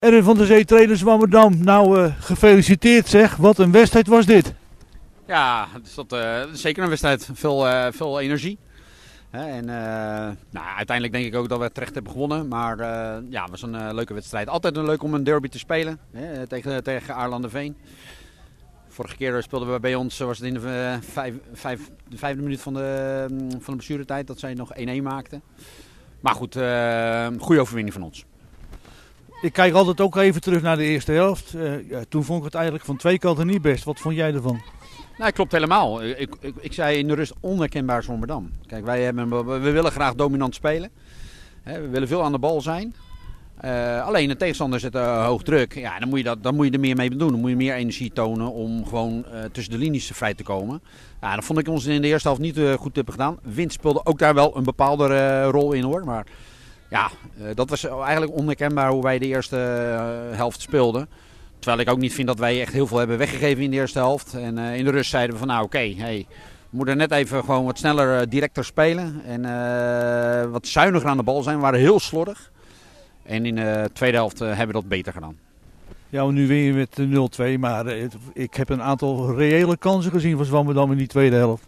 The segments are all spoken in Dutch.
Erwin van der Zee, trainer Zwammerdam. Nou, gefeliciteerd zeg. Wat een wedstrijd was dit. Ja, het is zeker een wedstrijd. Veel energie. En uiteindelijk denk ik ook dat we terecht hebben gewonnen. Maar ja, het was een leuke wedstrijd. Altijd leuk om een derby te spelen tegen Aarlanderveen. Vorige keer speelden we bij ons, was het in de vijfde minuut van de blessuretijd dat zij nog 1-1 maakten. Maar goed, goede overwinning van ons. Ik kijk altijd ook even terug naar de eerste helft. Toen vond ik het eigenlijk van twee kanten niet best. Wat vond jij ervan? Nou, klopt helemaal. Ik zei in de rust onherkenbaar Zwammerdam. Kijk, we willen graag dominant spelen. We willen veel aan de bal zijn. Alleen de tegenstander zet hoog druk. Ja, dan moet je er meer mee doen. Dan moet je meer energie tonen om gewoon tussen de linies vrij te komen. Ja, dat vond ik ons in de eerste helft niet goed hebben gedaan. Wind speelde ook daar wel een bepaalde rol in hoor. Maar ja, dat was eigenlijk onherkenbaar hoe wij de eerste helft speelden. Terwijl ik ook niet vind dat wij echt heel veel hebben weggegeven in de eerste helft. En in de rust zeiden we van nou oké, we moeten net even gewoon wat sneller, directer spelen. En wat zuiniger aan de bal zijn. We waren heel slordig. En in de tweede helft hebben we dat beter gedaan. Ja, nu win je met 0-2. Maar ik heb een aantal reële kansen gezien van Zwammerdam in die tweede helft.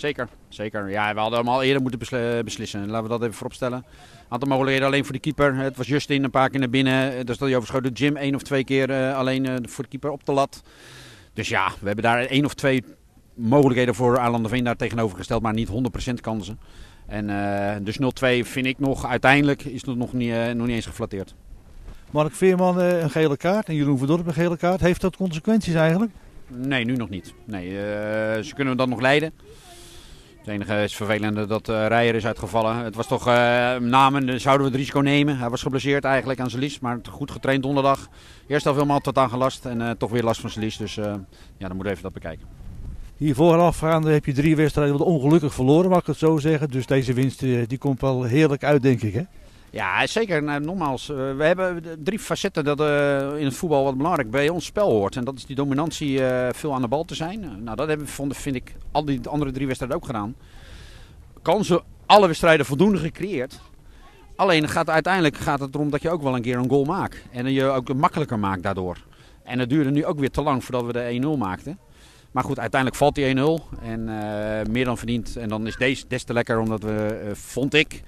Zeker. Ja, we hadden hem al eerder moeten beslissen. Laten we dat even vooropstellen. Een aantal mogelijkheden alleen voor de keeper. Het was Justin een paar keer naar binnen. Dus dat je overschoten. Jim 1 of 2 keer alleen voor de keeper op de lat. Dus ja, we hebben daar 1 of 2 mogelijkheden voor Aarlanderveen daar tegenover gesteld. Maar niet 100% kansen. En dus 0-2 vind ik nog, uiteindelijk is het nog niet eens geflatteerd. Mark Veerman een gele kaart en Jeroen Verdorp een gele kaart. Heeft dat consequenties eigenlijk? Nee, nu nog niet. Nee, ze kunnen dat nog leiden. Het enige is vervelende dat Rijer is uitgevallen. Het was toch, zouden we het risico nemen. Hij was geblesseerd eigenlijk aan zijn lies, maar goed getraind donderdag. Eerst al helemaal tot aan gelast en toch weer last van zijn lies. Dus ja, dan moeten we even dat bekijken. Hier voorafgaande heb je 3 wedstrijden wat ongelukkig verloren, mag ik het zo zeggen. Dus deze winst die komt wel heerlijk uit, denk ik, hè? Ja, zeker. Nou, nogmaals, we hebben 3 facetten dat in het voetbal wat belangrijk bij ons spel hoort. En dat is die dominantie, veel aan de bal te zijn. Nou, dat hebben we, vind ik, al die andere 3 wedstrijden ook gedaan. Kansen, alle wedstrijden voldoende gecreëerd. Alleen uiteindelijk gaat het erom dat je ook wel een keer een goal maakt. En je ook makkelijker maakt daardoor. En het duurde nu ook weer te lang voordat we de 1-0 maakten. Maar goed, uiteindelijk valt die 1-0 en meer dan verdiend. En dan is deze des te lekker omdat we, vond ik,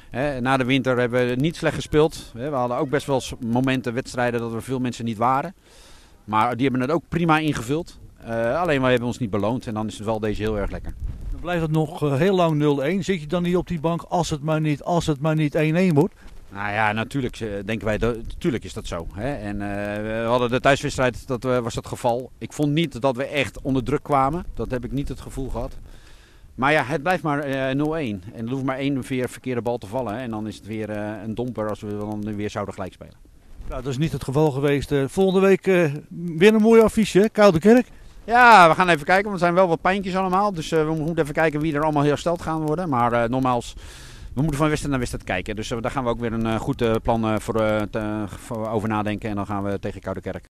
na de winter hebben we niet slecht gespeeld. We hadden ook best wel momenten, wedstrijden dat er veel mensen niet waren. Maar die hebben het ook prima ingevuld. Alleen wij hebben ons niet beloond en dan is het wel deze heel erg lekker. Dan blijft het nog heel lang 0-1. Zit je dan niet op die bank als het maar niet 1-1 wordt? Nou ja, natuurlijk denken wij, natuurlijk is dat zo. Hè? En we hadden de thuiswedstrijd, was dat geval. Ik vond niet dat we echt onder druk kwamen. Dat heb ik niet het gevoel gehad. Maar ja, het blijft maar 0-1. En er hoeft maar 1 verkeerde bal te vallen. Hè? En dan is het weer een domper als we dan weer zouden gelijk spelen. Nou, dat is niet het geval geweest. Volgende week weer een mooi affiche, hè? Koudekerk. Ja, we gaan even kijken, want er zijn wel wat pijntjes allemaal. Dus we moeten even kijken wie er allemaal hersteld gaan worden. Maar nogmaals, we moeten van wedstrijd naar wedstrijd kijken. Dus daar gaan we ook weer een goed plan voor over nadenken. En dan gaan we tegen Koudekerk.